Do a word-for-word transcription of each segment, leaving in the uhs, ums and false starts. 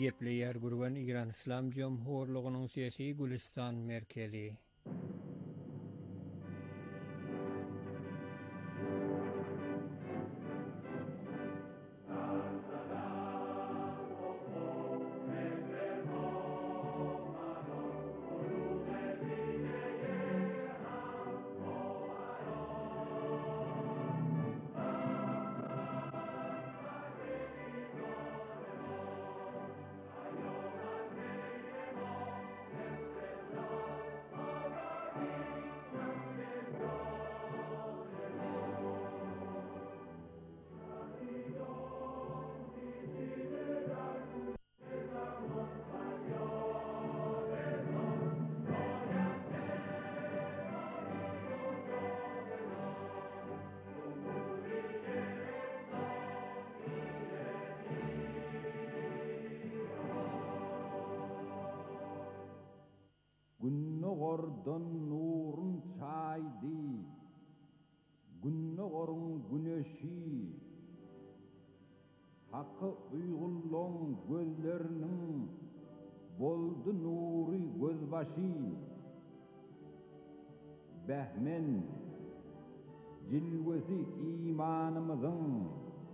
Gepleyer gurgan İran İslam Cumhurluğu'nun siyasi Gülistan merkezi. Günnogordan nurun çaydı, günnogorun güneşi, hakkı uygulluğun gözlerinin boldu nuri gözbaşı, behmen cilvesi imanımızın,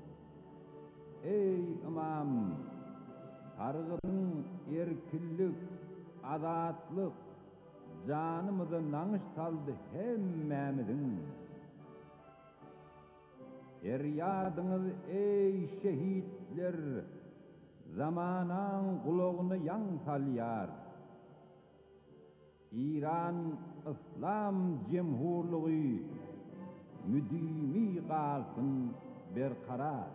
ey imam, targıdın erkillik, azatlık, canımızı nanış saldı hemmemizin. Feryadınız ey şehitler, zamanan kulağını yan salyar. İran İslam Cumhurluğu müdimi kalsın berkarar.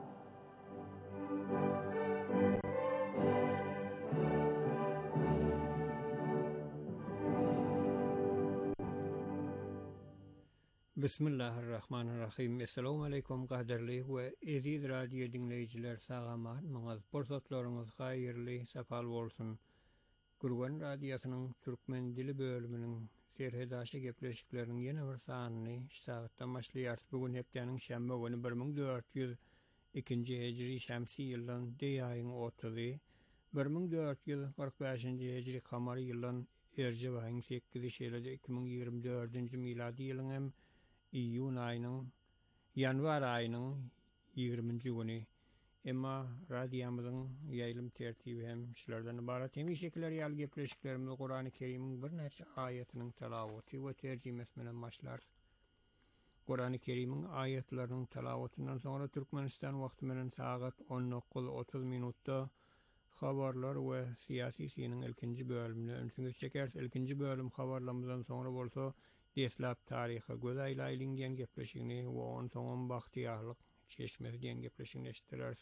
Bismillahirrahmanirrahim. Esselamu aleyküm qadirli ve aziz radyo dinleyiciler sağaman mağaz borsatlarınız hayırlı safal olsun. Gurgan Radyosu'nun Türkmen dili bölümünün serhedaşı gepleşiklerinin yeni bir sahanını iştahıttan başlayar. Bugün heptenin şembe günü bir min dört yüz ikinci Hicri Şemsi yılın dey ayın otuzu, bir min dört yüz kırk beşinci Hicri Kamari yılın Ercep ayın sekizinci şeýlede iki min ýygrimi dördünji miladi yılın hem İyun ayının, yanvar ayının ýygrüminji güni. Emma radyomyzyň ýaýlym tertibi hem şulardan ibaret. Hem şekiller ýaly gepleşiklerimiz Kur'an-ı Kerim'iň bir näçe aýatynyň talawaty we terjimesi bilen başlar. Kur'an-ı Kerim'iň aýatlarynyň talawatyndan soňra Türkmenistan wagty bilen sagat on dokuz otuz minutda habarlar we siyasi siniň ilkinji bölümine öňsüňiz çeker. İlkinji bölüm habarlarymyzdan soňra bolsa Deslap taryhy göz aýlaýlyň diýen gepleşigini we on soňam bagtyýarlyk çeşmesi diýen gepleşigini eşitdirler.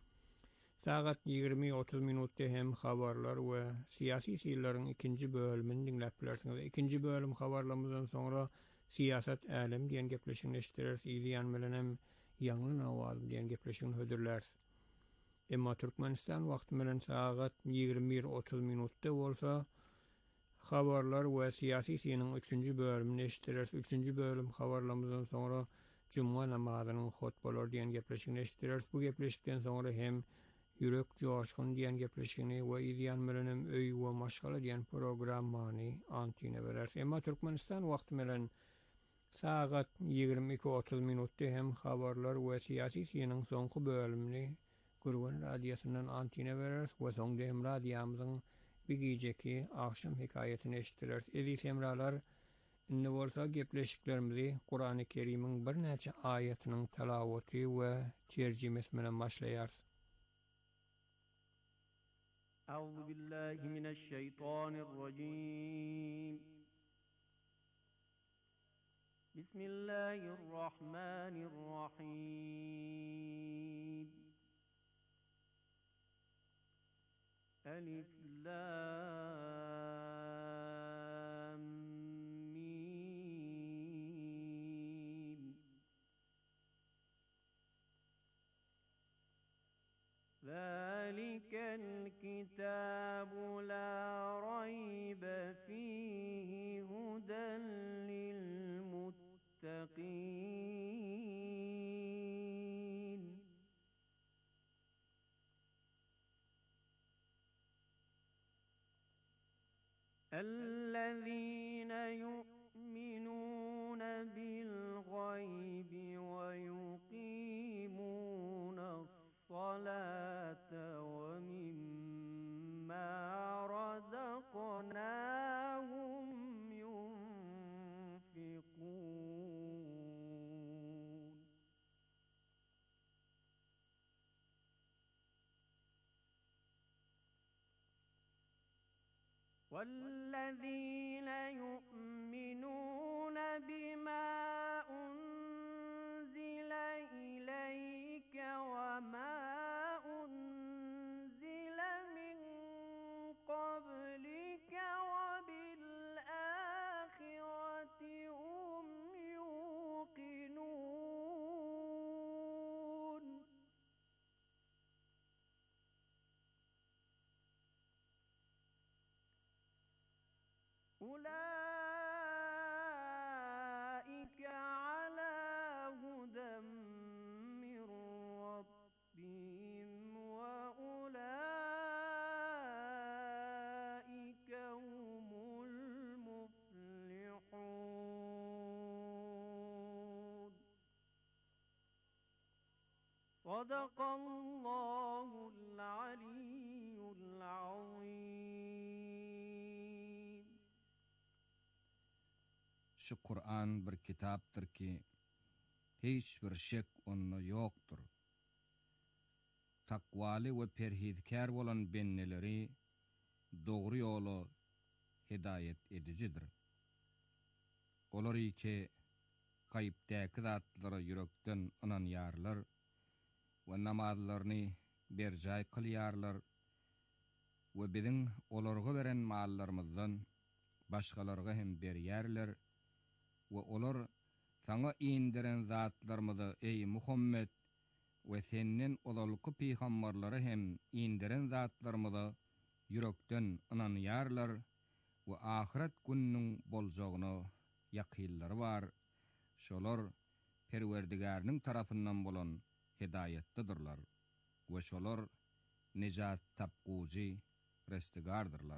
Sagat ýygrimi otuz minutda hem habarlar we siyasi siylerin ikinji bölümini dinläp bilersiňiz. İkinji bölüm habarlarymyzdan soňra siyasat älim diýen gepleşigini eşitdirler. Ýan bilen hem ýangyň awaz diýen gepleşigini hödürler. Emma Türkmenistan wagty bilen sagat ýygrimi bir otuz minutda bolsa habarlar we siyasi siniň üçünji bölümini eşitdirler. Üçünji bölüm habarlarymyzdan soňra Cuma namazynyň hutbalar diýen gepleşigini eşitdirler. Bu gepleşikden soňra hem ýürek joşgun diýen gepleşigini we ýan bilen hem öý we maşgala diýen programmany antine berer. Emma Türkmenistan wagty bilen sagat ýygrimi iki otuz minutda hem habarlar we siyasi siniň soňky bölümini Gurgan Radyosu'ndan antine berer we soňda hem radyomyzyň bir geceki akşam hikaýetini eşitdiler. Ezi semralar, indi bolsa gepleşiklerimizi Kur'an-ı Kerim'iň bir näçe aýatynyň talawaty we terjimesi bilen başlaýar. Euzu billahi mineşşeytanirracim. Bismillahirrahmanirrahim. Elif lam mim. Zalikel kitabu la raybe fihi huden lil muttaqin. الذين يؤمنون بالغيب ويقيمون الصلاة ومما رزقناهم ينفقون والذين يؤمنون بما أنزل إليك وما أنزل من قبلك وبالآخرة هم يوقنون أولئك على هدى من ربهم وأولئك هم المفلحون صدق الله العلي العظيم. Şu Kur'an bir kitaptır ki hiç bir şek onda yoktur. Takvaly ve perhizkar bolan benneleri doğru yolu hidayet edicidir. Olar ki gaýpdäki zatlara yürekden inanýarlar we namazlaryny berjay kılýarlar we biziň olarga beren mallarymyzdan başgalarga hem berýärler. Ve olar sana indiren zatlarımızı ey Muhammed ve senin olalykı peygamberleri hem indiren zatlarımızı yürekden inanýarlar ve ahiret gününiň boljagyna ýakynlary var. Şolar Perwerdigarnyň tarapyndan bolan hidayetlidirler ve şolar nejat tapguji restigardirler.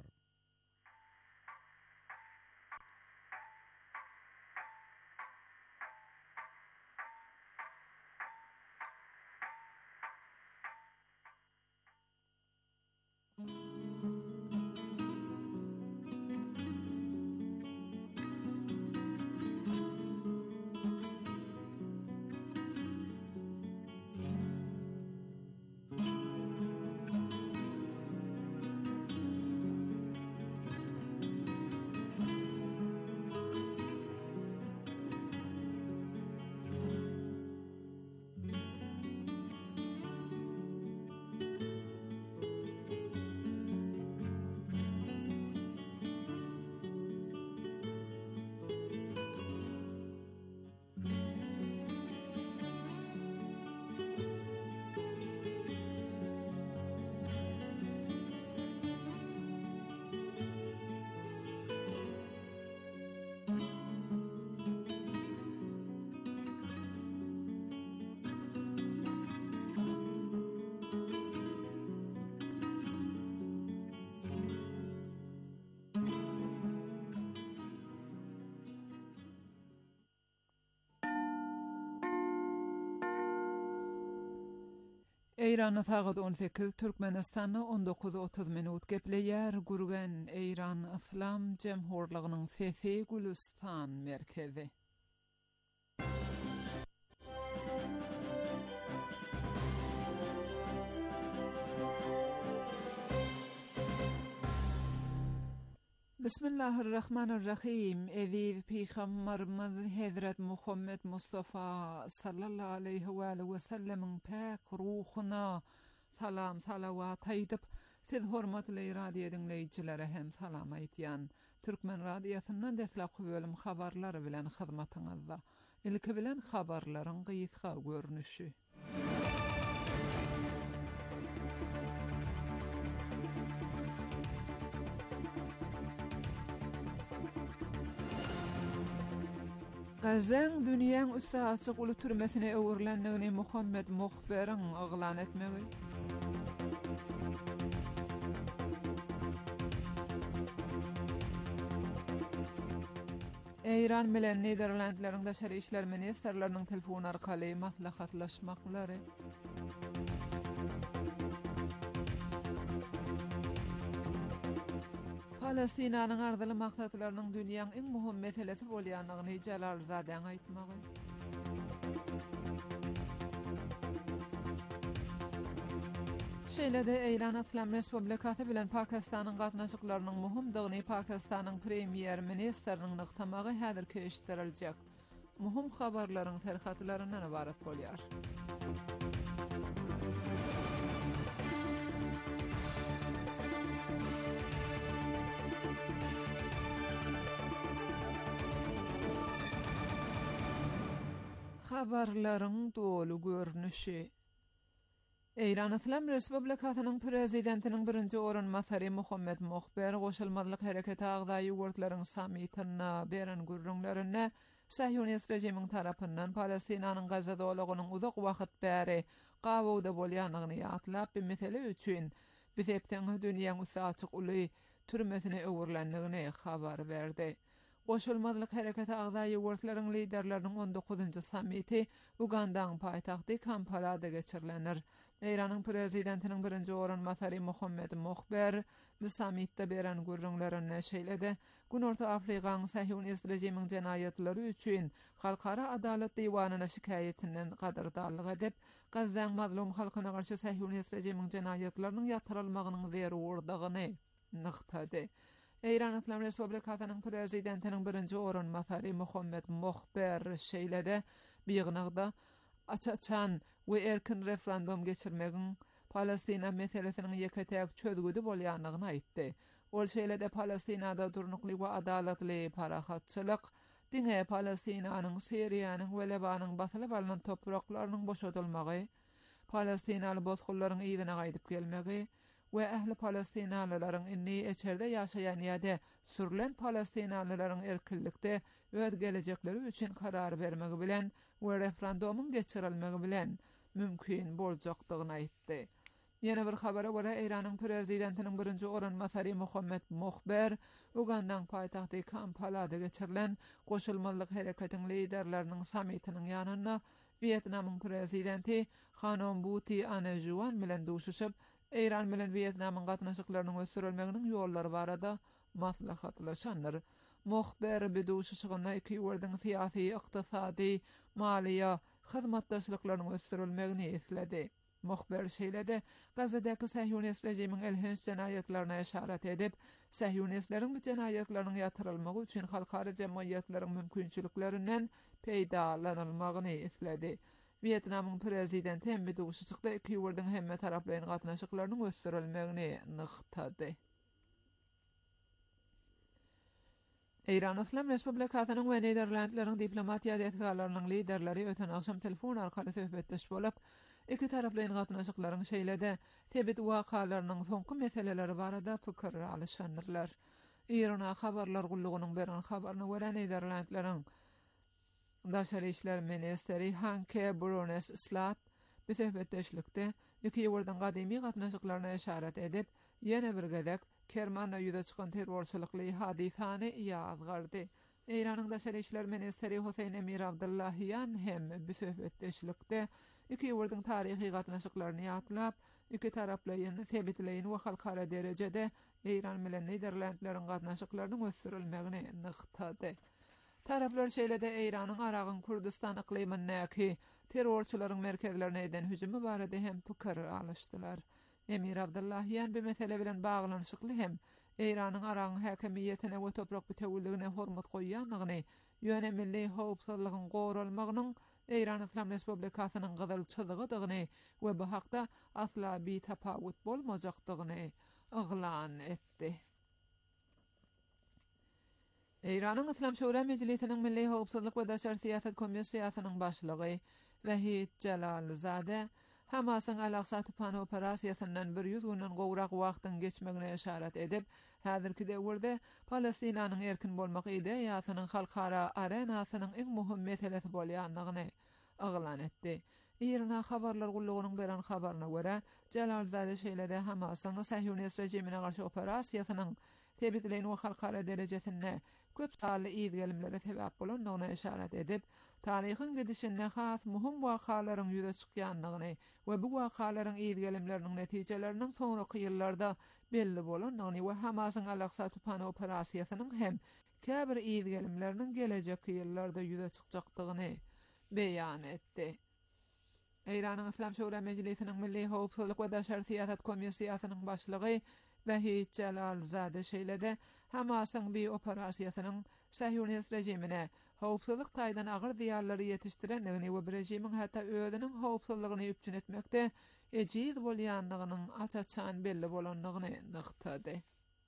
Eýranda sagat on sekiz, Türkmenistanda on dokuz otuz minut gepleýär. Gurgen Eýran Islam Jemhurlygynyň Fefe Gülistan merkezi. Bismillahirrahmanirrahim. Eviv Peygamberimiz Hazret Muhammed Mustafa sallallahu aleyhi ve sellem'in pak ruhuna salam salavat aýdyp, siz hormatly radio dinleýijilere hem salam aýtýan. Türkmen radiosynyň deslapky bölüm habarlary bilen hyzmatyňyzda. Ilki bilen habarlaryň gysga görnüşi. Gazaň dünýäň üstü açyk uly türmesine öwürlendigini Muhammed muhberiň aglan etmegi. Eýran bilen Niderlandlaryň daşary işler ministrleriniň telefon arkaly maslahatlaşmaklary. Palestinanyň arzaly maksatlarynyň dünýäň iň muhim meselesi bolýanyny Jalalzadeň aýtmagy. Şeýle-de Eýran Islam Respublikasy bilen Pakistanyň gatnaşyklarynyň muhimdygyny Pakistanyň premier ministriniň nykdamagy häzir köşdiriljek. Muhim habarlaryň terhatlaryndan ibaret bolýar. Habarlaryň dolu görnüşi. Eýran Islam Respublikasynyň prezidentiniň birinji orunmasary Muhammed Muhber goşulmalyk hereketi agdaýy ýurtlaryň sammityna beren gurrunlaryna Sahyonist rejimiň tarapyndan Palestinanyň Gaza dowlagynyň uzak wagt bäri gawuda bolýanyny ýatlap bir mesele üçin bizepden dünýäň usaçyk uly türmesine öwürlendigini habar berdi. Goşulmalyk hereketi agdaýy ýurtlaryň liderleriniň on dokuzunçy sammiti Ugandaň paýtagty Kampala'da geçirilenir. Eýranyň prezidentiniň birinji orunmasary Muhammed Muhber bu sammitde beren gurrunlaryna şeýle-de Günorta Afrikaň Sahyonist rejimiň jenaýatlary üçin Halkara Adalet Diýwanyna şikaýetinden gadardarlyk edip, Gazaň mazlum halkyna garşy Sahyonist rejimiň jenaýatlarynyň ýatyrylmagynyň zerurdygyny nyktady. Eýran Islam Respublikasynyň prezidentiniň birinji orunmasary Muhammed Muhber şeýle-de biýignagda açaçan we erkin referendum geçirmegiň Palestina meselesiniň ýeketäk çözgüdi bolýanyny aýtdy. Ol şeýle-de Palestinada durnukly we adaletli parahatçylyk, diňe Palestinanyň Siriýanyň we Lebanyň basylyp alynan topraklarynyň boşadylmagy, Palestinaly bozgullaryň ýygyna gaýdyp gelmegi we ähli Palestinalylaryň inni eçerde ýaşaýan ýa-da sürlen Palestinalylaryň erkinlikde öz gelecekleri üçin karar bermegi bilen we referendumyň geçirilmegi bilen mümkin boljakdygyny aýtdy. Ýene bir habara görä Eýranyň prezidentiniň birinji orunmasary Muhammed Muhber Ugandaň paýtagty Kampala'da geçirilen goşulmalyk hereketiň liderleriniň sammitiniň ýanyna Vietnamyň prezidenti Hanom Buti Anejuan bilen duşuşyp Eýran bilen Vietnamyň gatnaşyklarynyň ösürilmeginiň ýollary barada maslahatlaşanlar. Muhber bu duşuşygyna iki ýurtdyň syýasy, ykdysady, maliýa, hyzmatdaşlyklarynyň ösürilmegini esledi. Muhber şeýle-de Gazadaky Sahyonist rejimiň elhens jenaýatlaryna işaret edip, Sahyonistlerin bu jenaýatlarynyň ýatyrylmagy üçin halkara jemgyýetleriň mümkinçiliklerinden peýdalanylmagyny esledi. Vietnamyň prezidenti hem bu duşuşykda iki ýurtdyň hemme taraplaryň gatnaşyklarynyň ösürilmegini nyktady. Eýran Islam Respublikasynyň we Niderlandlaryň diplomatiýa detgalarynyň liderleri öten akşam telefon arkaly söhbetdeş bolup, iki taraplaryň gatnaşyklaryň şeýle-de tebit wakalarynyň soňky meseleleri barada pikir alýanlar. Eýran habarlar gullugynyň beren habaryna görä Niderlandlaryň daşary işler ministeri Hanke Brunes Slat bu söhbetdeşlikde iki ýurtdyň gadymy gatnaşyklaryna işaret edip, ýene bir gezek Kerman'a ýüze çykan terrorçylykly hadisany ýazgardy. Eýranyň daşary işler ministeri Husayn Emir Abdullahiyan hem bu söhbetdeşlikde iki ýurtdyň taryhy gatnaşyklaryny ýatlap, iki taraplaryň sebitleýin we halkara derejede Eýran bilen Niderlandlaryň gatnaşyklarynyň ösürilmegini nyktady. Taraplar şeýle-de Eýranyň Aragyn Kurdistan iklimindäki terrorçylaryň merkezlerine eden hüjumy barada hem pikir alýşdylar. Emir Abdullahiyan bu mesele bilen baglanyşykly hem Eýranyň Aragyn häkimiýetine we toprak bütewilligine hormat goýýanyny, ýöne milli howpsuzlygyň goralmagynyň Eýran Islam Respublikasynyň gyzylçylygydygyny we bu hakda asla bir tapawut bolmajakdygyny yglan etdi. Eýranyň Islam Şura Mejlisiniň Milli Howpsuzlyk we Daşary Siýasat Komissiýasynyň başlygy Wahid Jalalzade Hamasyň Al-Aqsa Tupan operasiýasyndan bir ýüz günden gowrak wagtyň geçmegine işaret edip, häzirki döwürde Palestinanyň erkin bolmak ideýasynyň halkara arenasynyň iň muhim meselesi bolýanyny yglan etdi. Eýran habarlar gullugynyň beren habaryna görä, Jalalzade şeýle-de Hamasyň Sahyonist rejimine garşy operasiýasynyň tebitleyin we halkara derejetinde köp taly ýygelimlere sebäp bolandygyna işaret edip, taryhyň gidişinde has muhim wakalaryň ýüze çykýandygyny we bu wakalaryň ýygelimleriniň netijeleriniň soňraky ýyllarda belli bolandygyny we Hamasyň Al-Aqsa tupan operasiýasynyň hem käbir ýygelimleriniň gelecek ýyllarda ýüze çykjakdygyny beýan etdi. Eýranyň Islam Şura Mejlisiniň Milli Howpsuzlyk we Daşary Siýasat Komissiýasynyň başlygy Vahid Celalzade şeýlede Hamasyň bir operasiýasynyň Sahyonist rejimine howpsuzlyk taýdan agyr diýarlary ýetişdirendigini we rejimiň hatda özüniň howpsuzlygyny üpçün etmekde ejiz bolýandygynyň açaçan belli bolandygyny nykdy.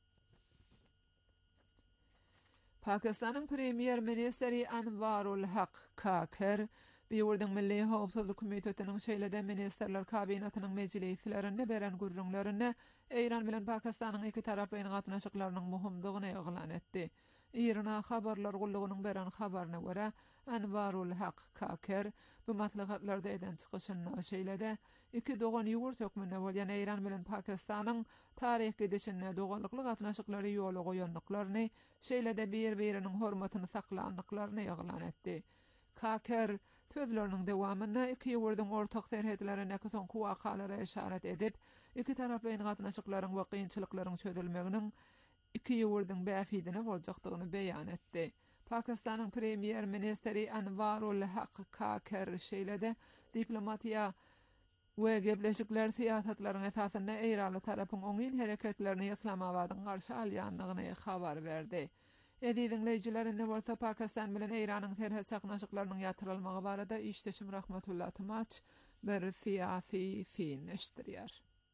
Pakistanyň Premier Ministeri Anwarul Haq Kakar Biýurdyň Milli Howpsuzlyk Komitetiniň şeýlede ministerler kabinetining mejlislerinde beren gurrunlaryny Eýran bilen Pakistanyň iki tarapyň gatnaşyklarynyň muhimdygyny eglan etdi. İrana habarlar gullugynyň beren habaryna görä Anwarul Haq Kakar bu maslahatlarda eden çykyşyny şeýlede iki dogan ýurt hökmüne bolýan Eýran bilen Pakistanyň taryh gidişine doganlykly gatnaşyklary ýoly goýanlyklaryny şeýlede bir-biriniň hormatyny saklandyklaryny eglan etdi. Kakar sözlerinin dewamyna iki ýurdyň ortak serhetlerine soňky wakalara işaret edip, iki tarapyň gatnaşyklaryň we kynçylyklaryň çözülmeginiň iki ýurdyň bäfidine boljakdygyny beýan etdi. Pakistanyň Premier Ministeri Anwarul Haq Kakar şeýlede diplomatiýa we gebleşikler siýasatlaryň esasynda Eýranly tarapyň oňyn hereketlerini Islamabadyň garşy alýandygyny habar berdi. Edinleýijilerinde bolsa Pakistan bilen Eýranyň terhet çaknaşyklarynyň ýatyrylmagy barada işdeşim Rahmatullah Tumaç bir siýasy fin eşdirýär.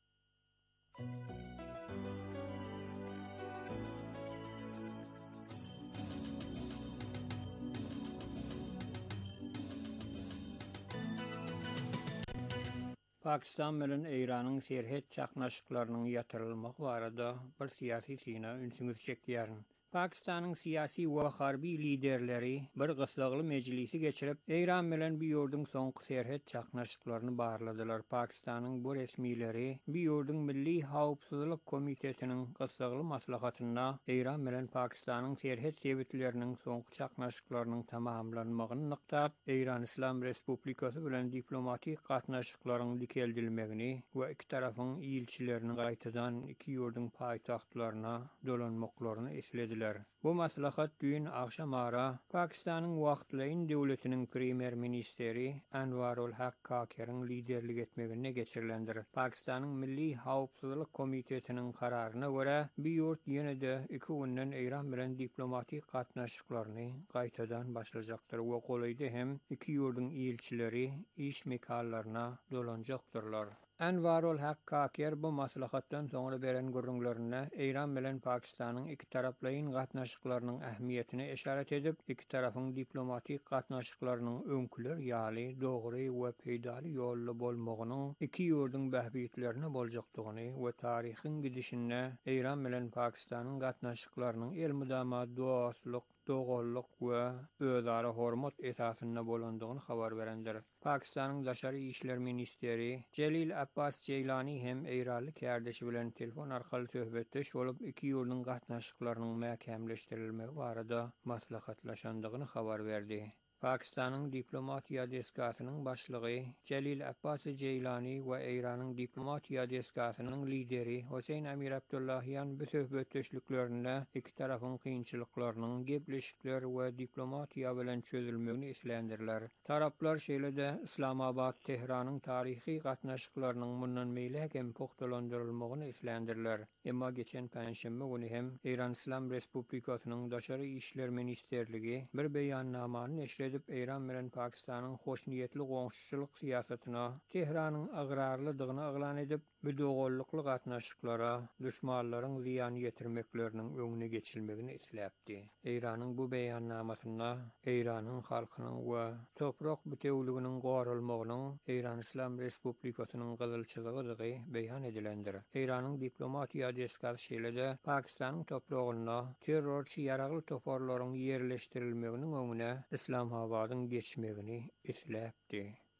Pakistan bilen Eýranyň serhet çaknaşyklarynyň ýatyrylmagy barada bir siýasy sina ünsüňiz çekýärin. Pakistanyň siyasi we harbi liderleri bir gyslagly mejlisi geçirip Eýran bilen bir ýurdyň soňky serhet çaknaşyklaryny barladylar. Pakistanyň bu resmileri bir ýurdyň Milli Howpsuzlyk Komitetiniň gyslagly maslahatyna Eýran bilen Pakistanyň serhet sebitleriniň soňky çaknaşyklarynyň tamamlanmagyny nykdap, Eýran Islam Respublikasy bilen diplomatik gatnaşyklaryň dikeldilmegini we iki tarapyň ýylçylarynyň gaýtadan iki ýurdyň paýtagtlaryna dolanmaklaryny eslediler. Bu maslahat gün akşamara Pakistanyň wagtlaýyn döwletiniň Premier Ministeri Anwarul Haq Kakar'ın liderlik etmegine geçirilendir. Pakistanyň Milli Howpsuzlyk Komitetiniň kararyna görä bir ýurt ýene-de iki günden Eýran bilen diplomatik gatnaşyklaryny gaýtadan başlajakdyr we golaýdy hem iki ýurdyň ýylçyleri iş mekallaryna dolanjaktyrlar. Anwarul Haq Kakar bu maslahatdan soňra beren gurrunlaryna Eýran bilen Pakistanyň iki taraplaýyn gatnaşyklarynyň ähmiýetine işaret edip, iki tarapyň diplomatik gatnaşyklarynyň öňküler ýaly, dogry we peýdaly ýolly bolmagynyň iki ýurdyň bähbitlerine boljakdygyny we taryhyň gidişinde Eýran bilen Pakistanyň gatnaşyklarynyň elmydama dostlyk, dogullyk we özara hormat esasyna bolandygyny habar berendir. Pakistanyň Daşary işler ministeri Celil Abbas Ceylani hem Eýranly kärdeşi bilen telefon arkaly söhbetdeş bolup iki ýurdyň gatnaşyklarynyň mäkämleşdirilmegi barada maslahatlaşandygyny habar berdi. Pakistanyň diplomatiýa deskasynyň başlygy Celil Abbas Ceylani we Eýranyň diplomatiýa deskasynyň lideri Hosein Amir Abdullahyan bu söhbetdeşliklerinde iki tarapyň kynçylyklarynyň gepleşikler we diplomatiýa bilen çözülmegini islendirler. Taraplar şeýlede Islamabad, Tehranyň taryhy gatnaşyklarynyň mundan meýle hem pogtalandyrylmagyny islendirler. Emma geçen Perşembe güni hem Eýran Islam Respublikasynyň Daşary işler ministerligi bir beýannamany neşredip Eýran bilen Pakistanyň hoşniýetli goňşuçylyk siýasatyna Tehranyň agrarlydygyny eglan edip, bu dogallykly gatnaşyklara düşmanlaryň ziýan ýetirmekleriniň öňüne geçilmegini isläpdi. Eýranyň bu beýannamasyna Eýranyň halkynyň we toprak bütewliginiň gorulmagynyň Eýran Islam Respublikasynyň gyzylçylygy beýan edilendir. Eýranyň diplomatiýa deskasy şeýlede Pakistanyň topragyna terrorçy ýaragly toparlaryň ýerleşdirilmeginiň öňüne Islamabadyň geçmegini isläpdi.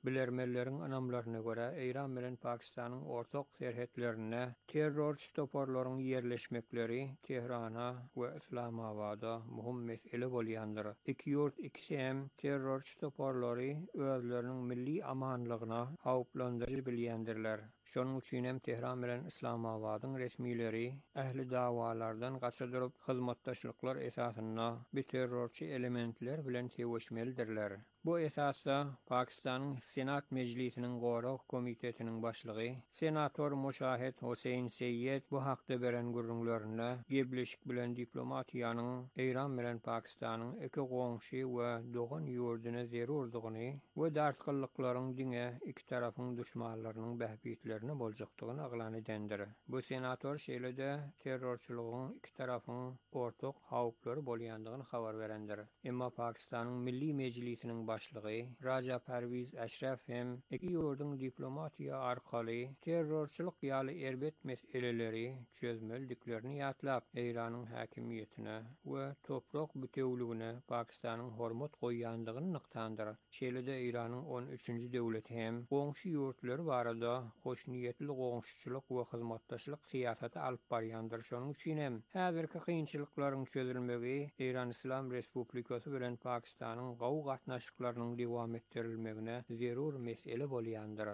Bilermelerin anamlaryna görä Eýran bilen Pakistanyň ortak serhetlerine terrorçy toporlaryň yerleşmekleri Tehrana we Islamabada muhim mesele bolýandyr. Iki ýurt ikisi hem terrorçy toporlary özleriniň milli amanlygyna hawplandyrjy bilýändirler. Şonuň üçin hem Tehran bilen Islamabadyň resmileri ähli dawalardan gaçyryp hyzmatdaşlyklar esasyna bir terrorçy elementler bilen teweşmelidirler. Bu esasda Pakistanyň Senat Mejlisiniň Gorak Komitetiniň başlygy senator Muşahid Huseyn Seyyed bu hakda beren gurrunlaryna gebleşik bilen diplomatiýanyň Eýran bilen Pakistanyň iki goňşy we dogan ýurduny zerurdygyny we dartgyllyklaryň diňe iki tarapyň düşmanlarynyň behbitlerini boljakdygyny aglan edendir. Bu senator şeýlede terrorçylygyň iki tarapyň ortak hawplary bolýandygyny habar berendir. Emma Pakistanyň Milli Mejlisiniň başlygy Raja Parviz Ashraf hem iki ýurduň diplomatiýa arkaly terrorçylyk ýaly erbet meseleleri çözmeldiklerini ýatlap Eýranyň häkimiýetine we toprak bütewligine Pakistanyň hormat goýýandygyny nyktandyr. Şeýlede Eýranyň on üçinji döwleti hem goňşy ýurtlary barada hoş niýetli goňşyçylyk we hyzmatdaşlyk siýasaty alyp barýandyr. Şonuň üçin hem häzirki kynçylyklaryň çözülmegi Eýran Islam Respublikasy bilen Pakistanyň gawy gatnaşyklarynyň dowam etdirilmegine zerur mesele bolýandyr.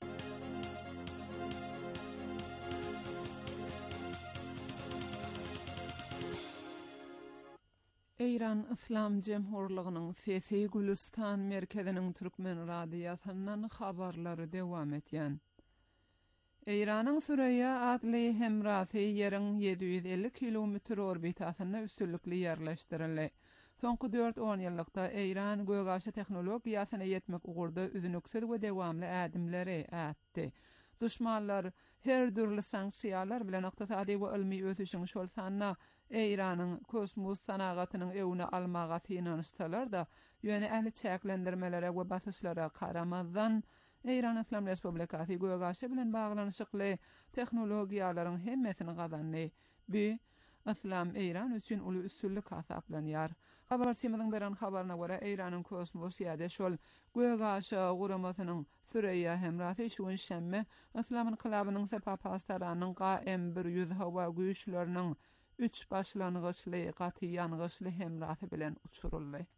Eýran Islam Jemhurlygynyň Sesi Gülistan merkeziniň türkmen radiýasyndan habarlary dowam etýän. Eýranyň Süreyya adly hemrasy ýeriň yedi yüz elli kilometr orbitasyna üstünlikli ýerleşdirildi. Soňky dört on ýyllykda Eýran gögaşy tehnologiýasyna ýetmek ugurda üzünüksel we dewamly ädimleri ätdi. Düşmanlar her türlü sanksiýalar bilen ykdysady we ilmi ösüşiň şol sanna Eýranyň kosmos sanagatynyň ewine almaga synanyşdylar da ýöne ähli çäklendirmelere we basyşlara karamazdan Eýran Islam Respublikasy gögaşy bilen baglanyşykly tehnologiýalaryň hemmesini gazandy. Bu Islam Eýran üçin uly üstünlik hasaplanýar. Habarçymyzyň beren habaryna görä Eýranyň kosmos ýa-da şol gögaşy guramasynyň Süreyya hemrasy şu şemme Islam inqilabynyň sepapastlaranyň Q M bir yüz hawa güýçleriniň üç başlangıçly gaty ýangysly hemrasy bilen uçuruldy.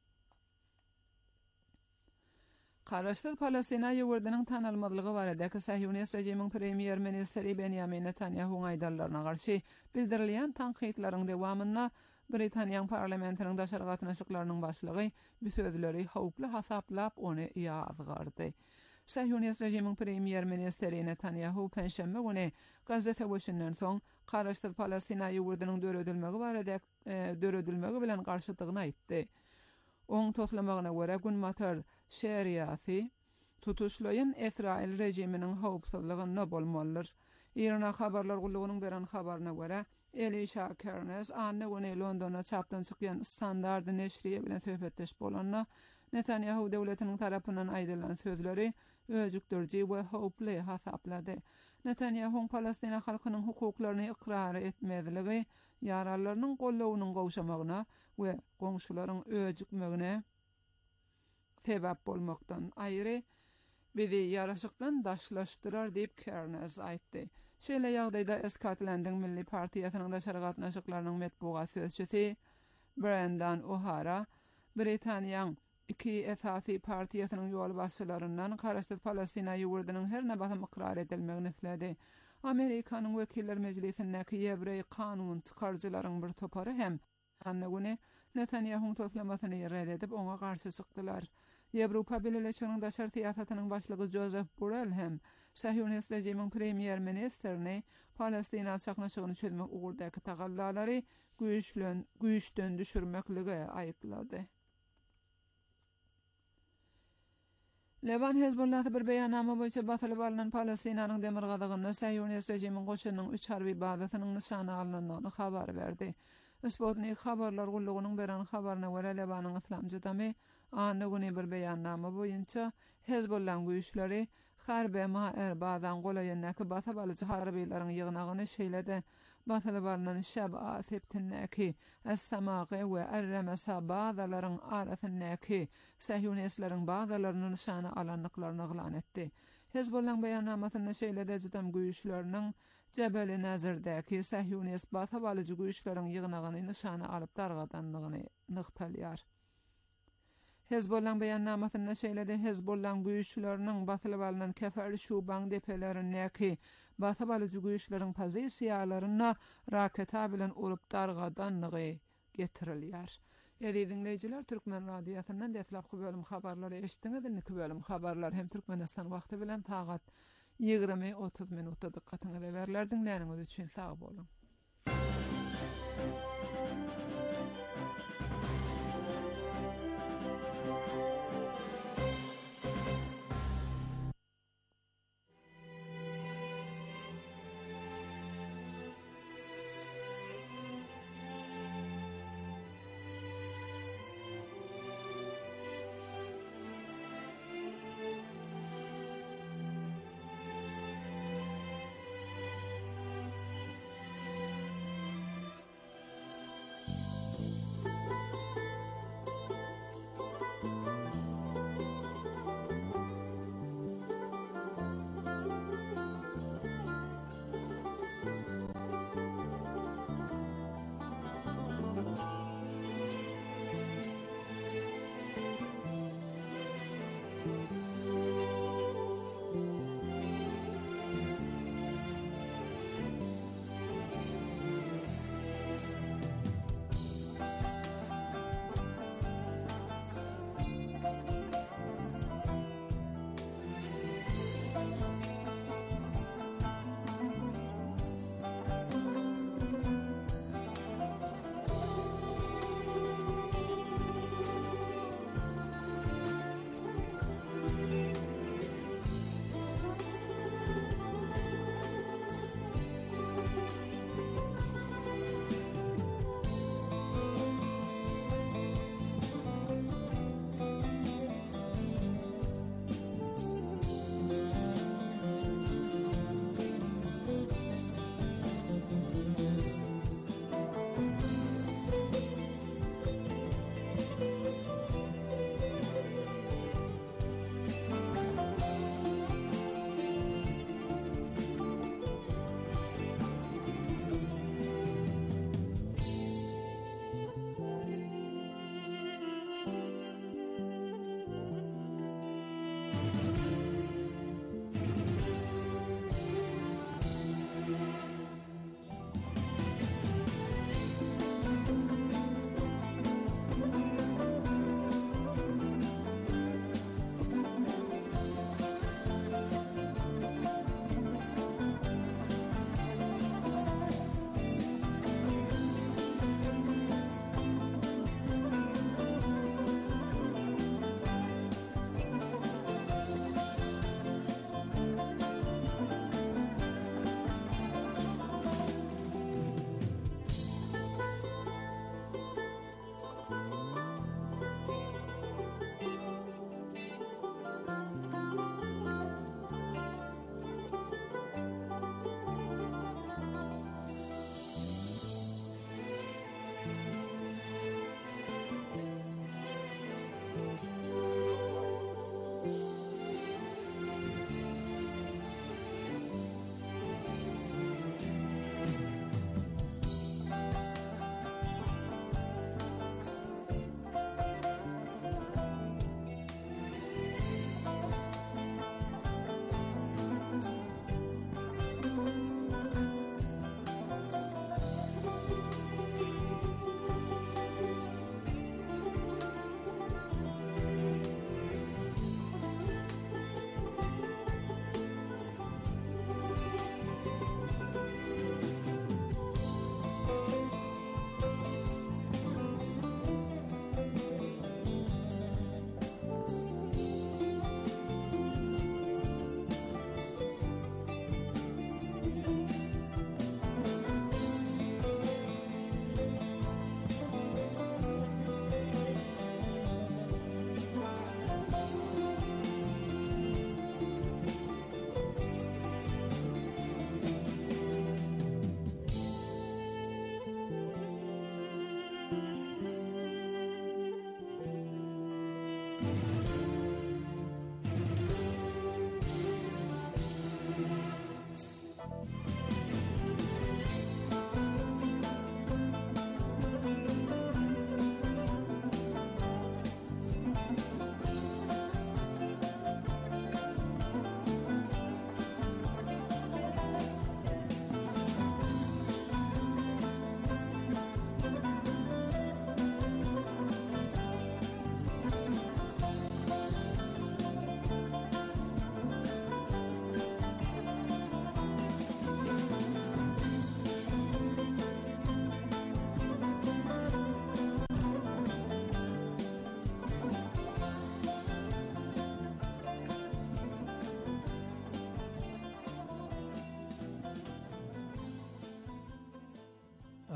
Karaşdyr Palestina ýurdunyň tanalmadylygy barada Sahyonist rejimiň premier ministri Benjamin Netanyahu aýdarlaryna garşy bildirilýän tanqidlaryň dowamyna Britaniýa parlamentiniň daşary gatnaşyklarynyň başlygy bu sözleri hawply hasaplap ony ýazgardy. Sahyonist rejimiň premier ministri Netanyahu penşembe güni Gazze sowuşundan soň Karaşdyr Palestina ýurdunyň döredilmegi barada döredilmegi bilen garşydygyny aýtdy. Oň toslamagyna görä günmatar şeriýaty tutuşlayan Israil rejiminiň hawpsuzlygyna bolmalydyr. Irana habarlar gullugynyň beren habaryna görä Elisha Kearns anna güni Londona çapdan çykýan Standard neşriýe bilen söhbetleşip bolanna Netanyahu döwletiniň tarapyndan aýdylan sözleri özükdirji we hawply hasaplady. Netanyahu Palestina halkynyň hukuklaryny ikrar etmezligi ýaralarynyň gollawunyň gowşamagyna we goňşularyň özükmegine sebäp bolmakdan aýry bizi ýaraşykdan daşlaşdyrar diýip Kearns aýtdy. Şeýle ýagdaýda Skotlandyň Milli Partiýasynyň daşary gatnaşyklarynyň metbuat sözçüsi Brendan O'Hara Britaniýanyň iki esasy partiýasynyň ýol başçylaryndan Karaşdyr Palestina ýurdunyň her näme ikrar edilmegini isledi. Amerikanyň Wekiller Mejlisindäki Ýebrey kanun çykarjylaryň bir topary hem anna güni Netanyahu toslamasyny red edip oňa garşy çykdylar. Ýewropa Birleşiginiň daşary siýasatynyň başlygy Joseph Borrell hem Sahyonist rejimiň premier ministrini Palestina çaknaşygyny çözmek ugurdaky tagallalary güýçlen güýçden düşürmekligi aýyplady. Leban Hezbollah'ta bir beýannama boýunça basylyp alynan Palestinanyň demir gazygyny Sahyonist rejimiň goşunyň üç harby bazasynyň nyşany alynandygyny habar berdi. Sputnik habarlar gullugynyň beren habaryna görä Lebanyň Islam jydamy anna güni bir beýannama boýunça Hezbollah güýçleri Harbe ma erbadan golayanaki bata balıcı harbilerin yığınağını şeyledi. Batılı barının şəba septinnəki, əs-səmaqı və ərrəməsə bağdaların arasındaki səhyuneslərin bağdalarının nişanı alanlıqlarını ilan etdi. Hezbollah'ın beyannamasında şeyledi cidam güyüşlərinin Cəbəli Nəzirdəki səhyunes bata balıcı güyüşlərin yığınağını nişanı alıp darğadanlığını nıqtalyar. Hezbollah'ın beyannamasında şeyledi Hezbollah'ın güyüşlərinin batılı barının kəfərli şuban depelerindeki Batı balıcı güyüşlerin pozisiyalarına raketa bilen olup darğadanlığı getirilýär. Ýa-da dinleýijiler Türkmen radiosynyň deflapky bölüm habarlary eşitdiňiz. Indi bölüm habarlar hem Türkmenistan wagty bilen tagat ýygrimy otuz minutda dikkatyňyzy berler. Dinläniňiz üçin sag bolun.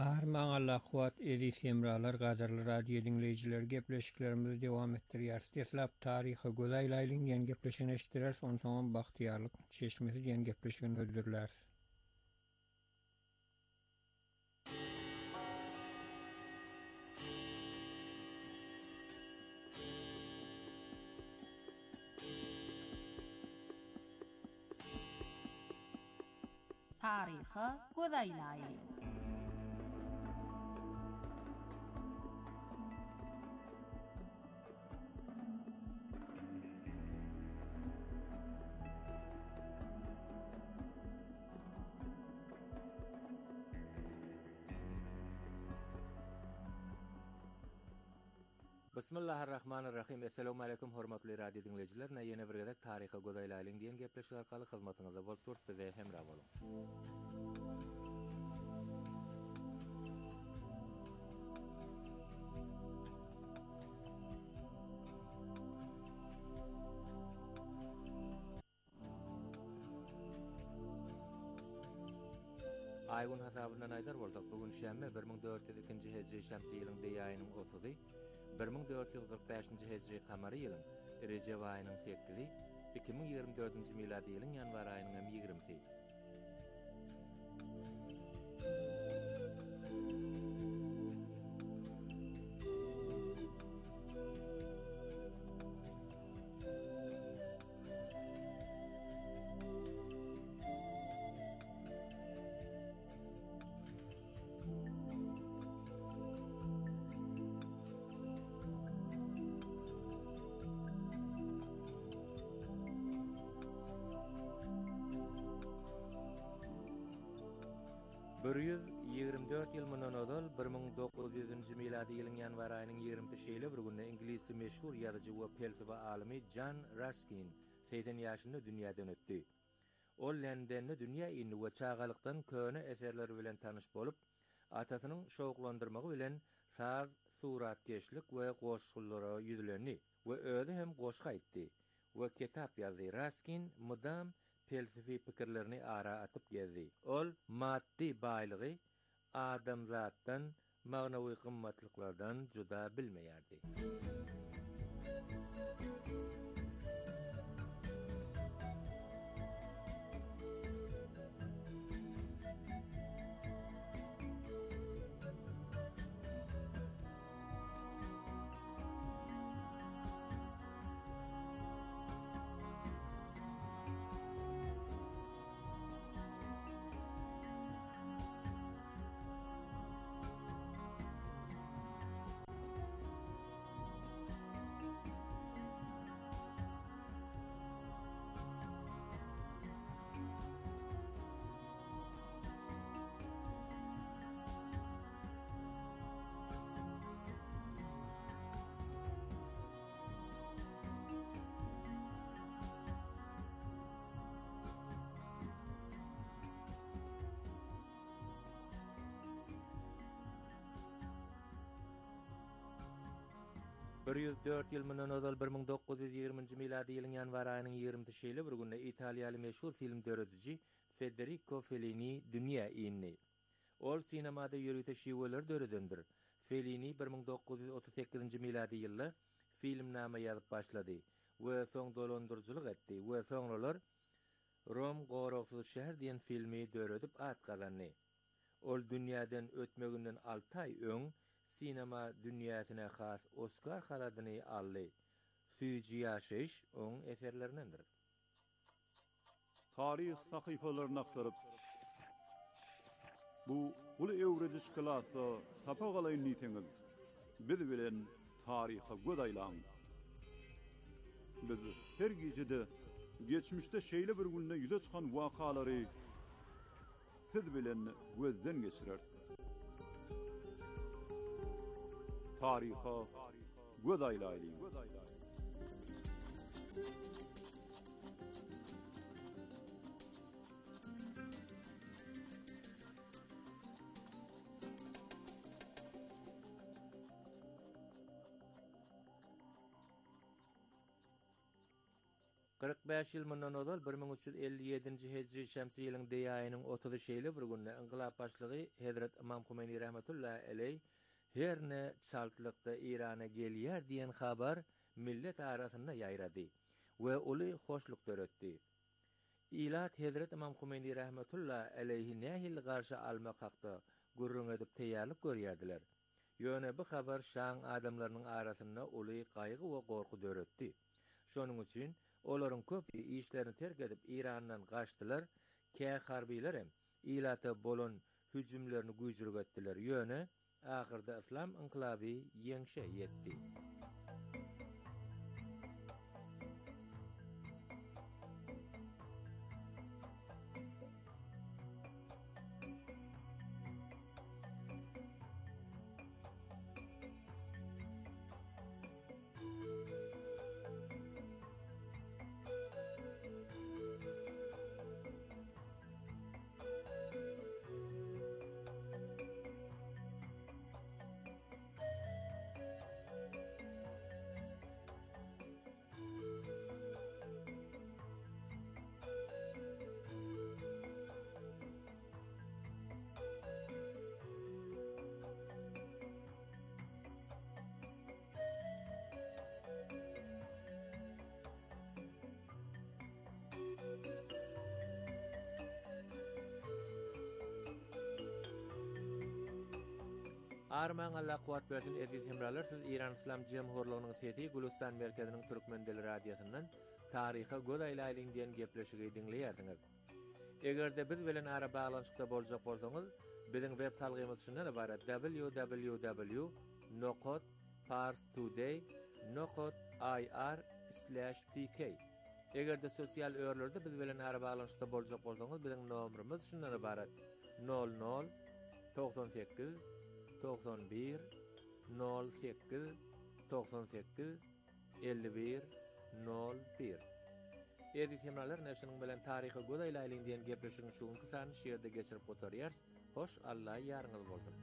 Armaň Allah kuwat edi semralar gadarly radio dinleýijiler gepleşiklerimizi dowam etdirýär. Deslap taryhy gozaýlaýlyň ýen gepleşigini eşitdirär, son soňam bagtyarlyk çeşmesi ýen gepleşigini öldürler. Taryhy gozaýlaýly. Bismillahirrahmanirrahim. Assalamu alaykum hormatly radio dinleyijiler. Näýene bir gezek taryhy gozaýlaýlyň diýen gepleşik arkaly hyzmatyňyzda bolup durdy we hemra bolun. Aýgyn hasabyndan aýdar bolsak, bugün şäme bir ming dört ýüz ikinji hejri şämsi ýylyň beýaýynyň otuzy, bir ming dört ýüz kırk beşinji hejri kamary ýylyň Recep aýynyň sekkizi, iki ming ýygrimi dördünji miladi ýylyň ýanwar aýynyň ýygrymisi. bir yüz ýygrimi dört ýyl mundan öňel bir ming dokuz ýüzünji miladi ýylyň ýanwar aýynyň ýygrimi şeýle bir günde inglizde meşhur ýazyjy we felsefe alimy John Ruskin seksen ýaşynda dünýäden ötdi. Ol Londonda dünýä ýyny we çağalykdan köne eserleri bilen tanyş bolup, atasynyň şowuklandyrmagy bilen saz, suratkeşlik we goşgullary ýüzlerini we özi hem goşga aýtdy we kitap ýazdy. Ruskin mudam felsefi pikirlerini ara atıp gezdi. Ol maddi baýlygy adamzatdan magnawy gymmatlyklardan juda bilmeýärdi. bir yüz dört ýyl mundan öňel bir ming dokuz ýüz ýygrimiňji miladi ýylyň ýanwar aýynyň ýygrymysy şeýle bir günde Italiýaly meşhur film dörediji Federico Fellini dünýä ýyny. Ol sinemada ýürüte şiweler döredendir. Fellini bir ming dokuz ýüz otuz sekizinji miladi ýylda filmnama ýazyp başlady we soň dolandyrjylyk etdi we soňralar Rom Goroksyz şäher diýen filmi döredip at gazandy. Ol dünýäden ötmeginden alty aý öň sinema dünýäsine has Oscar haladyny aldy. Süýji ýaşaýyş oň eserlerindendir. Tarih sahypalaryny aktaryp bu uly ewrediş klasy tapagaly niteňiz biz bilen taryha godaýlaň. Biz her gejede geçmişde şeýle bir günde ýüze çykan wakalary siz bilen gözden geçirer. Taryha godaýlaýly. kırk beş ýyl mundan ozal bir ming üç ýüz elli ýedinji hejri şemsi ýylyň deýaýynyň otuzy şeýle bir günde inqilab başlygy Hazrat Imam Humeini rahmetullahi aleyh herne çaltlykda Irana gelýär diýen habar millet arasynda ýaýrady we uly hoşluk döretdi. İlat Hazrat Imam Humeini rahmetullahi aleyhi nähil garşy almak hakda gurrun edip teýýarlyk görýärdiler. Ýöne bu habar şaň adamlarynyň arasynda uly gaýgy we gorku döretdi. Şonuň üçin olaryň köpi işlerini terk edip Irandan gaçdylar. Kä harbiler hem ilata bolan hüjümlerini güýjürük etdiler. Ýöne ahyrda islam inqilaby ýeňşe ýetdi. Arman Allah kuwat bersin edip hemralar siz İran İslam Cemhurluğunyň seti Gülistan merkeziniň Türkmen dili radiosundan taryha göz aýlaýlyň diýen gepleşigi dinleýärdiňiz. Egerde biz bilen ara baglanşykda boljak bolsaňyz, biziň web salgymyz şundan ibaret: w w w nokot pars today nokot i r slash t k. Egerde sosial örlerde biz bilen ara baglanşykda boljak bolsaňyz, biziň nomerimiz şundan ibaret: nol nol doksan sekiz doksan bir nol sekiz doksan sekiz elli bir nol bir. Edip hemralar näşiniň bilen taryhy göz aýlaýlyň diýen gepleşigiň şu günkü sany şeýerde geçirip oturýar. Hoş Allah ýarňyz bolsun.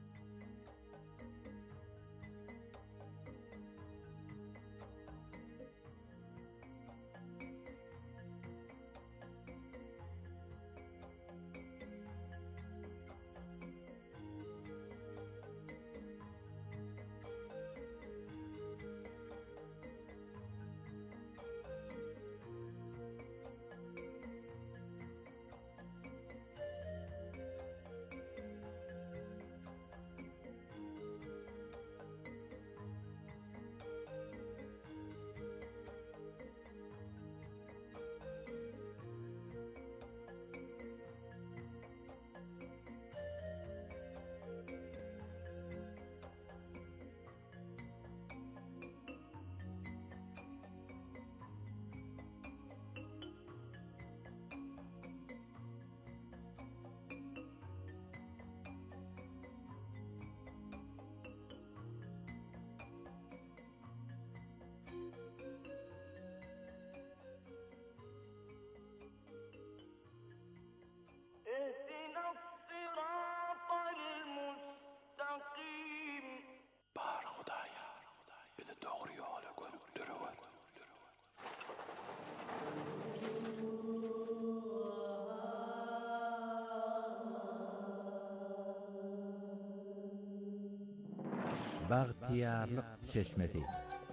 Bagtiyarlyk çeşmesi.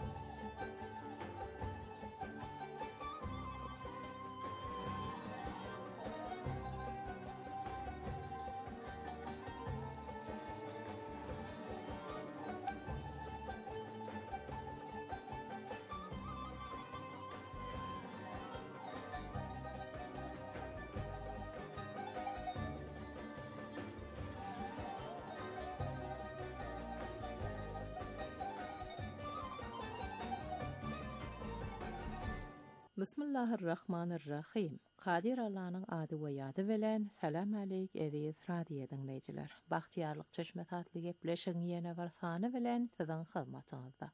Bismillahirrahmanirrahim. Qadir Allah'ın adı ve yadı bilen salam aleyk ediz radio dinleyiciler. Baxtiyarlyk çeşme tatlı gepleşiň ýene bir sany bilen siziň hyzmatyňyzda.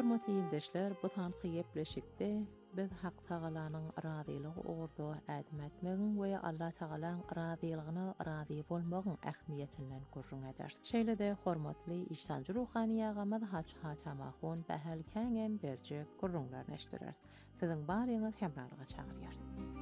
Hormatly ýyldaşlar, bu sanky gepleşikde biz Hak Tagalanyň razylygy ugrda ädim etmegin we Allah Tagalaň razylygyny razy bolmagyň ähmiýetinden gurrun eder. Şeýle-de hormatly iştanjy ruhany ýagamaz haç haçamahun behel käňem berje gurrunlar neşdirer. Siziň baryňyz hemralyga çagyrýar.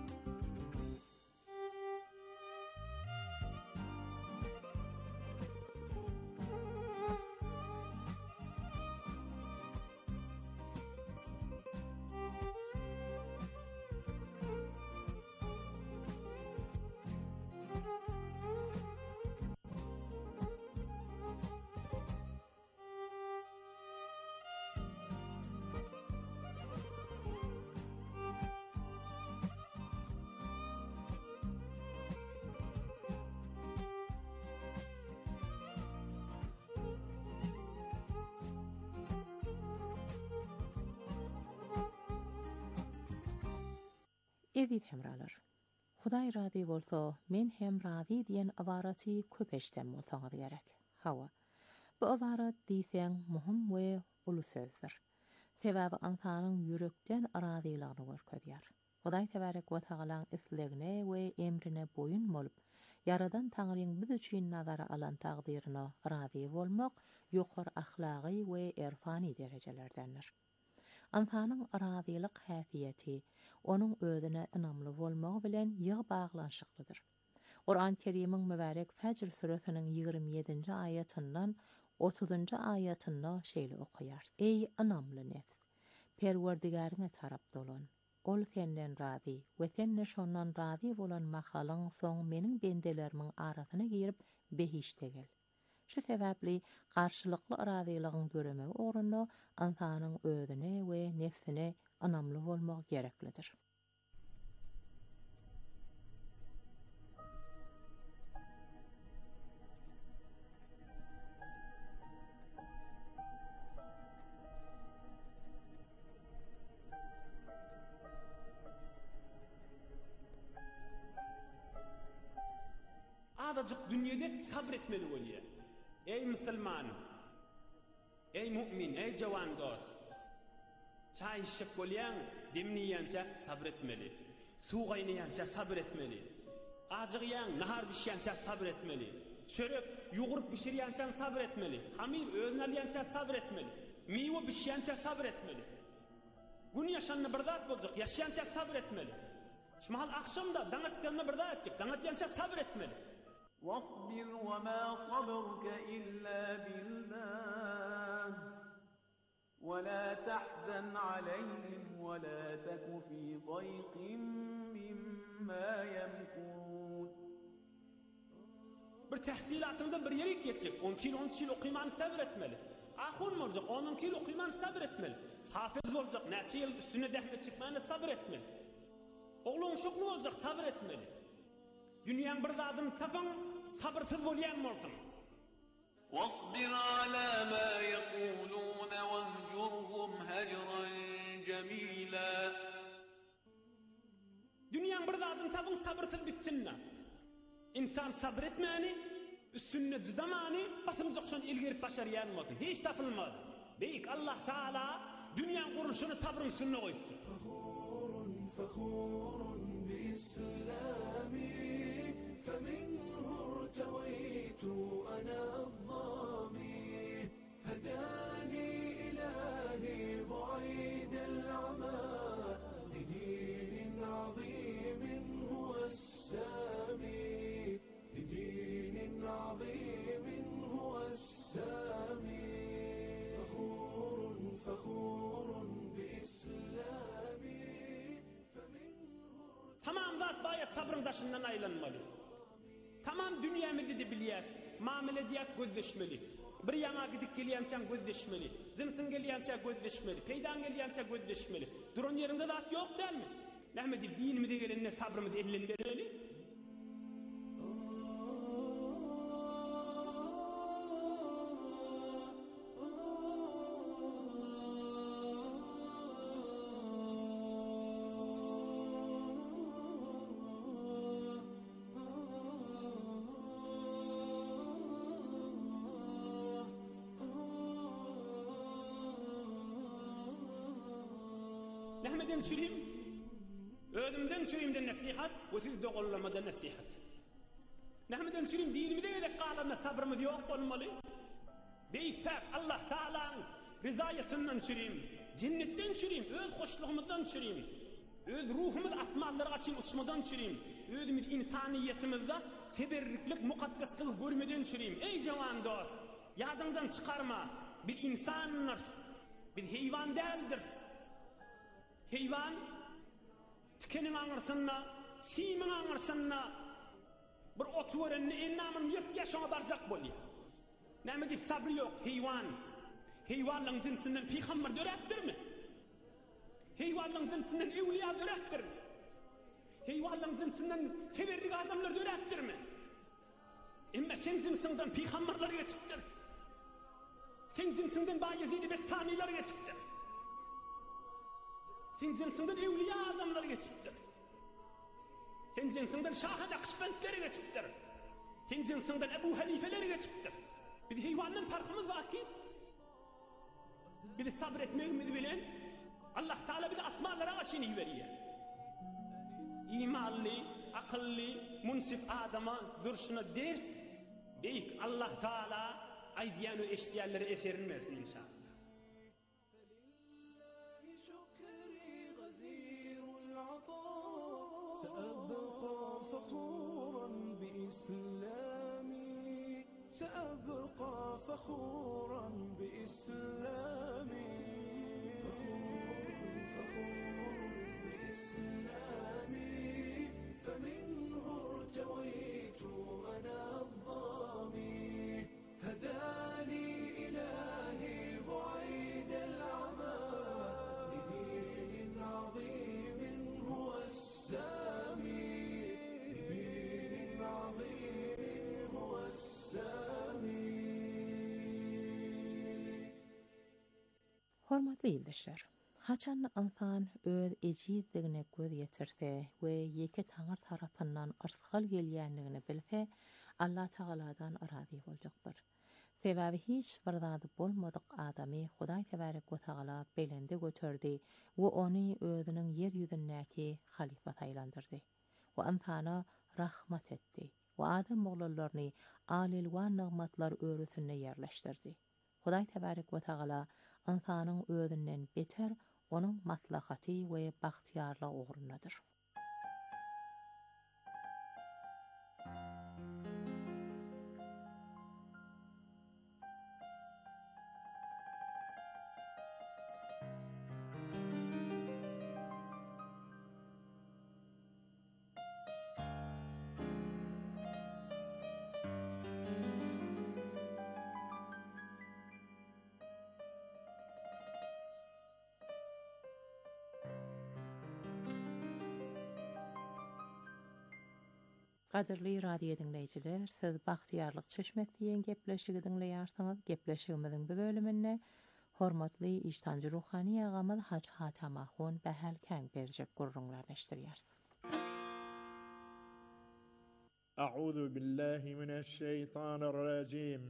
Edit hemralar. Hudaý razy bolsa, men hem razy diýen ibaraty köp eşden bolsaňyz gerek. Hawa. Bu ibarat diýseň muhim we uly sözdür. Sebäbi insanyň ýürekden razylygyny görkezýär. Hudaý tebarek we Tagalaň islegine we emrine boyun bolup, Yaradan Taňryň biz üçin nazara alan tagdyryna razy bolmak ýokary ahlaky we erfani derejelerdendir. Insanyň razylyk häsiýeti onuň özüne inamly bolmagy bilen ýygy baglanşyklydyr. Qur'an-ı Kerimiň mübarek Fecr suresiniň ýigirme ýedinji ayatyndan otuzunji ayatynda şeýle okuýar. Ey inamly nefs, Perwerdigaryňa tarap dolan. Ol senden razy we senne şondan razy bolan mahalyň soň meniň bendelerimiň arasyna girip behişde gel. Şu sebäpli garşylykly razylygyň göremegi orunda insanyň özüne we nefsine anamly bolmak gereklidir. Adacık dünyada sabretmeli bolýar. Ey musulman, ey mümin, ey jawan dost. Çay içip bolýan, demniýänçe sabretmeli. Suw gaýnaýança sabretmeli. Ajygýan, nahar bişýänçe sabretmeli. Çörek ýugurup bişirýänçe sabretmeli. Hamir öňelýänçe sabretmeli. Miwe bişýänçe sabretmeli. Gün ýaşanyny bir zat boljak, ýaşaýança sabretmeli. Şumal akşamda daňatgyny bir zat çyk, daňatýança sabretmeli. واصبر وما صبرك إلا بالله ولا تحزن عليهم ولا تك في ضيق مما يمكرون. Bir tahsilatında bir yere geçecek. on kilo on kilo okuymanı sabretmeli. Ahun olacak, on kilo okuymanı sabretmeli. Hafız olacak, neçe yıl üstüne dehme çıkmanı sabretmeli. Oğlun şoklu olacak, sabretmeli. Dünyanın bir dadını tapan, sabırsız bolýan bolsun. واصبر على ما يقولون وانجرهم هجرا جميلا. Dünyanın bir dadını tapan, sabırsız bitsinler. İnsan sabretmeni, üstüne cıdamani, basımcık şunu ilgirip başarıyan bolsun. Hiç tapılmaz. Beyik Allah Teala dünyanın kuruluşunu sabrın üstüne koydu. فخور فخور بإسلامي فمنه ارتويت أنا الظامي هداني إلهي بعيد العمى لدين عظيم هو السامي لدين عظيم هو السامي فخور فخور بإسلامي Tamam zat bayat sabrın taşından aylanmalı. Tamam dünyamı gidip biliyat, mamele diyat gözleşmeli. Bir yana gidip geliyançan gözleşmeli. Zimsin geliyançan gözleşmeli. Peydan geliyançan gözleşmeli. Durun yerinde zat yok değil mi? Nehmedi dinimi de gelinne sabrımı da ellendirmeli. Neden çürüyüm? Ödümden çürüyümden nasihat, ve siz doğrullamadan nasihat. Nehmeden çürüyüm dinimden edek kalanına sabrımız yok olmalı. Beyik pek Allah Teala'nın rızayetinden çürüyüm, cennetten çürüyüm, öz hoşluğumuzdan çürüyüm. Öz ruhumuz asmallara aşın uçmadan çürüyüm. Özümüz insaniyetimizde teberrüklik mukaddes kıl görmeden çürüyüm. Ey cavan dost, yadından çıkarma. Bir insandır, bir heyvan değildir. Heyvan, tikenin anırsınna, simin anırsınna, bir ot verenini ennamın yırt yaşama barcak boluyor. Näme dip sabrı yok, heyvan. Heyvanlığın cinsinden peygamber dörektir mi? Heyvanlığın cinsinden evliya dörektir mi? Heyvanlığın cinsinden teberrik adamlar dörektir mi? Emme sen cinsinden peygamberler geçiptir. Sen cinsinden Bayezid-i Bestamiler geçiptir. Sen cinsinden evliya adamlar geçiptir. Sen cinsinden Şah-ı Nakşibendler geçiptir. Sen cinsinden Ebu Hanifeler geçiptir. Bir de heyvanın farkımız var ki. Bir de sabretmemizi bilen Allah Teala bir de asmalara aşını veriyor. İmanlı, akıllı, munsif adama duruşuna ders deyik Allah Teala aydiyanu eşdiyenleri eserin versin inşallah. سأبقى فخورا بإسلامي سأبقى فخورا بإسلامي فخور بإسلامي فمنه ارتويت أنا الظامي هداني إلهي بعيد العمى لدين عظيم هو السامي لدين عظيم هو السامي. Hormatly ýyldaşlar, haçan insan öz ejizligine göz ýetirse we ýeke taňar tarapyndan arsygal gelýänligini bilse, Allah Teala'dan arazy boljakdyr. Sebäbi hiç bir zady bolmadyk adamy Hudaý Tebarek we Taala belende götürdi we ony özüniň ýer ýüzündäki halifa taýlandyrdy. We insana rahmat etdi. We adam oğullarını alilwan nigmatlar örüsünde ýerleşdirdi. Hudaý Tebarek we Taala insanyň özünden beter onuň maslahaty we bagtyarlygy ugrundadyr. Gaderli radio dinleyijiler, siz Bagtyarlyk Çeşmek diýen gepleşigi dinleýärsiňiz. Gepleşigimiziň bu bölüminde hormatly iştanjy ruhany agamy Haç Hatamahun Behel Kän berjek gurrunlaryny eşdirýärsiz. A'udhu billahi mineşşeytanirracim.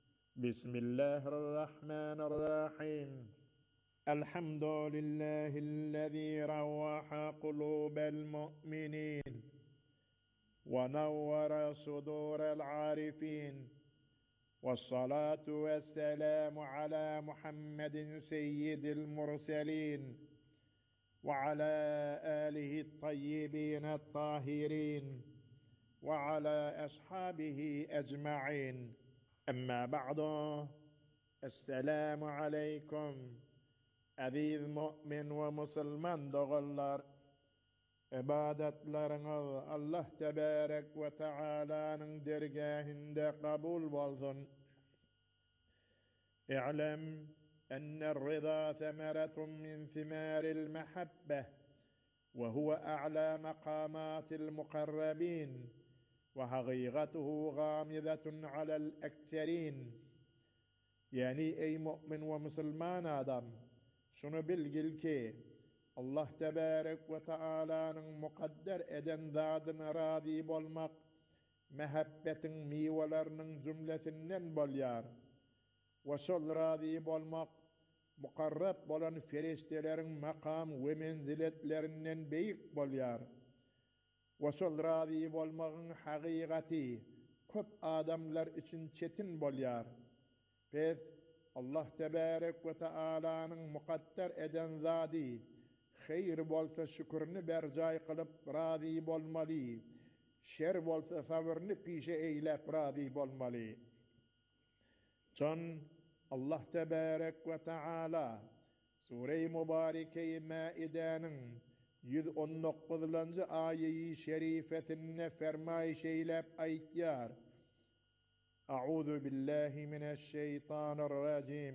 Bismillahirrahmanirrahim. Elhamdülillahillezî ravvaha kulûbel mu'minin. ونور صدور العارفين والصلاة والسلام على محمد سيد المرسلين وعلى آله الطيبين الطاهرين وعلى أصحابه أجمعين أما بعد السلام عليكم أذيذ مؤمن ومسلمان دغلر ibadetleriniz Allah Tebarek ve Teala'nın dergahinde kabul bolsun. İ'lem enne'r-rıza semeretun min simaril mehabbe ve huve a'la makamatil mukarrabin ve hakikatuhu gamizetun alel ekserin. Yani ey mümin ve Müslüman adam, şunu bilgil ki Allah Tebarek ve Teala'nın mukadder eden zadyna razi bolmak mehabbetin miwelerinin cümlesinden bolýar. Ve şol razi bolmak muqarrab bolan feriştelerin makam ve menziletlerinden beyik bolýar. Oşol razi bolmagyň haqiqaty köp adamlar için çetin bolýar. Biz Allah tebarek ve Taalanyň muqaddar eden zady hayır bolsa şükürni berjay kılıp razi bolmaly. Şer bolsa sabırni pişe eýläp razi bolmaly. Can Allah tebarek ve Taala Sure-i Mübareke-i Maide'nin yüz on dokuzuncu ayeyi şerifetine fermayiş eylep aytýar. A'udhu billahi mineşşeytanirracim.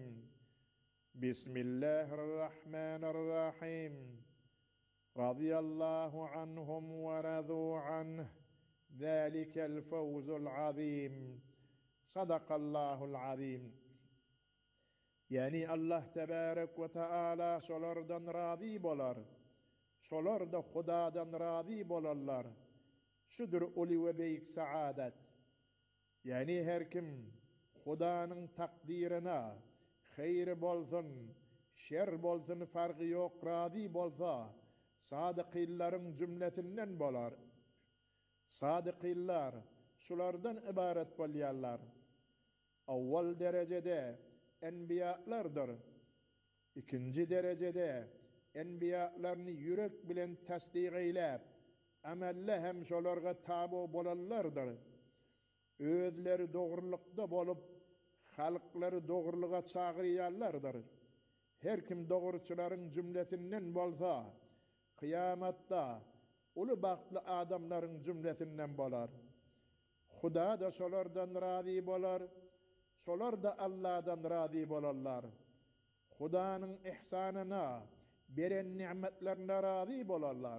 Bismillahirrahmanirrahim. Radiyallahu anhum ve radu anh. Zalikel fawzul azim. Sadakallahul azim. Yani Allah tebarek ve Taala şolardan razi bolar. Şolar da Hudadan razi bolarlar. Şudur uli ve beyik saadet. Yani her kim Hudanyň takdirine hayır bolsun, şer bolsun farkı yok razi bolsa, sadıqyllaryň cümlesinden bolar. Sadıqyllar şulardan ibaret bolýarlar. Awwal derecede enbiyalardır. İkinci derecede enbiyalarını yürek bilen tasdik eylep, amelle hem şolarga tabu bolallardır. Özleri doğrulukda bolup, halkları doğruluğa çağırýarlardır. Her kim doğruçuların cümlesinden bolsa, kıyamatta ulu baktlı adamların cümlesinden bolar. Huda da şolardan razi bolar, şolar da Allah'dan razi bolarlar. Hudanyň ihsanyna, beren nimetlerine razi bolarlar.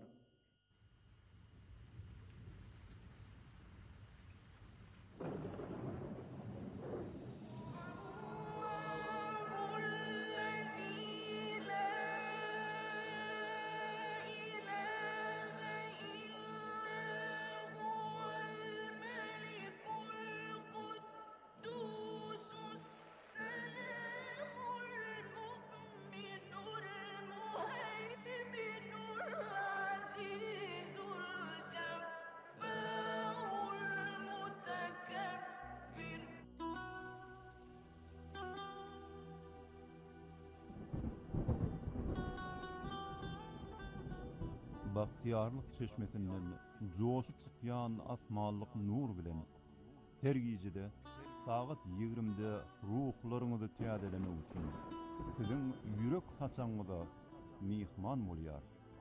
Bahtiyarlyk çeşmesinden joşup çykýan asmanlyk nur bilen her gijede saat ýigrimide ruhlaryňyzy täzelemek üçin siziň ýürek haçaňyza mihman bolýar.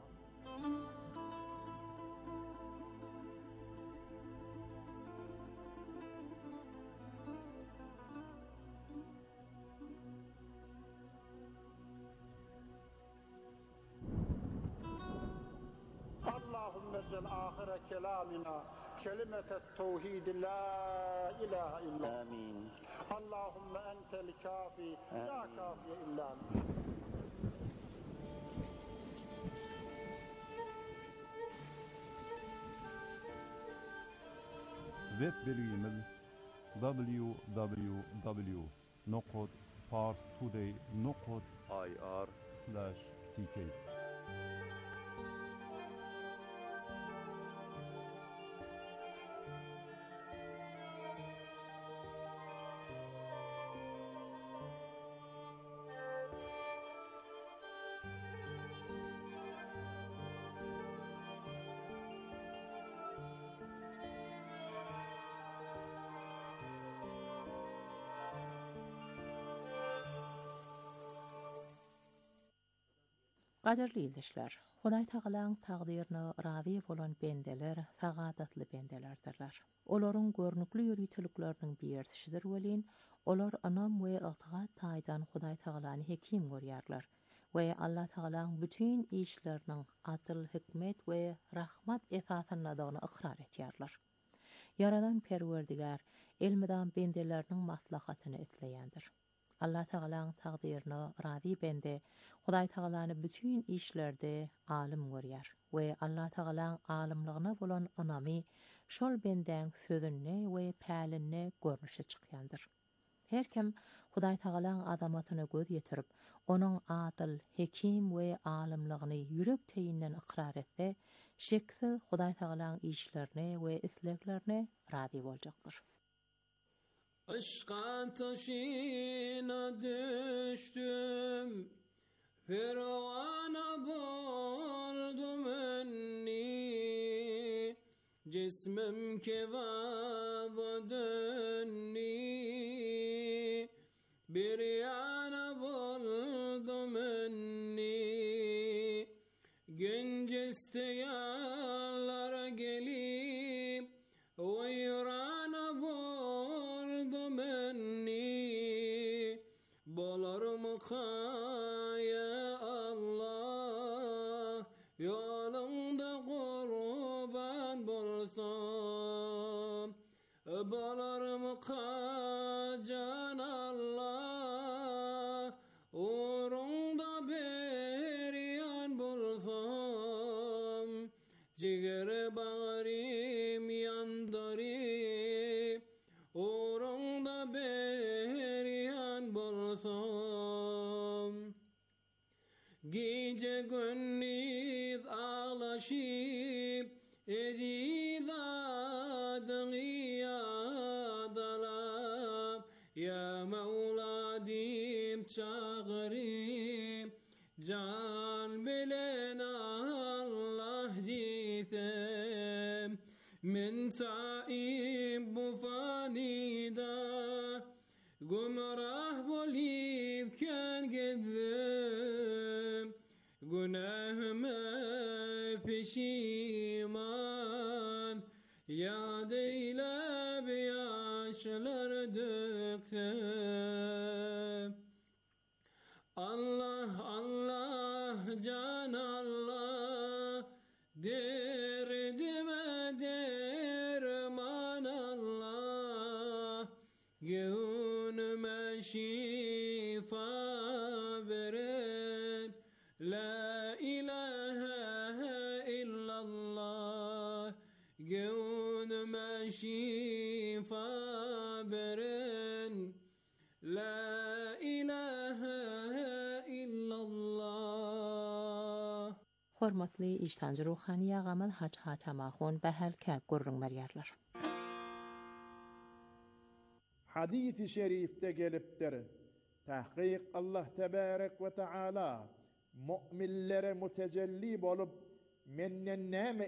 آخر كلامنا كلمة التوحيد لا إله إلا آمين. اللهم أنت الكافي لا كافي إلا أنت. Web bilgimiz w w w nokta parstoday nokta i r slash t k. Gaderli ildişler, Hudaý Taalaň tagdyryna razy bolan bendeler sagadatly bendelerdirler. Olaryň görnükli ýürütülikleriniň birtişidir welin, olar anam we ygtygat taýdan Hudaý Taalany hekim görýärler we Allah Taalaň bütün işleriniň atyl hikmet we rahmat esasynyny ikrar etýärler. Yaradan Perwerdigar elmidan bendeleriniň maslahatyny etleýändir. Allah Taalaň tagdyryna razy bende Hudaý Taalany bütün işlerde alim görýär we Allah Taalaň alimligine bolan anamy şol benden sözünne we pälinne görnüşe çykýandyr. Her kim Hudaý Tagalaň adamatyna göz ýetirip, onuň adyl, hekim we alymlygyny ýürek teýinden ikrar etse, şeksiz Hudaý Tagalaň işlerine we isleglerine rady boljakdyr. Aşka taşına düştüm, Fergana boldum önni, Cismim kebaba dönni, Bir yana boldum önni, Günceste yallara gelip, Oyrana boldum önni, Bolarım kaya Allah, Yolunda kurban bolsam, Bolarım kacan Allah, Uğrunda beryan bolsam, Ciger bağrım yandırıp, Uğrunda beryan bolsam, Gece gündüz ağlaşıp, Edid adını yadalap, Ya Mevla deyip çağırıp, Can bilen Allah diysem, Men taib bu fanida, Gumrah bolip ken gezdim, Günahıma peşiman, Yad eylep yaşlar döktüm. Allah Allah can Allah, Derdime derman Allah, Gönlüme şifa veren, La ilahe illallah, Gönlüme şifa veren, La ilahe illallah. Hormatly iştancı ruhani ağamız Haç Hatamahun behelke gurrun meriyarlar. Hadis-i şerifte gelipdir. Tahqiq Allah tebarek ve Teala mu'minlere mutecelli bolup menden näme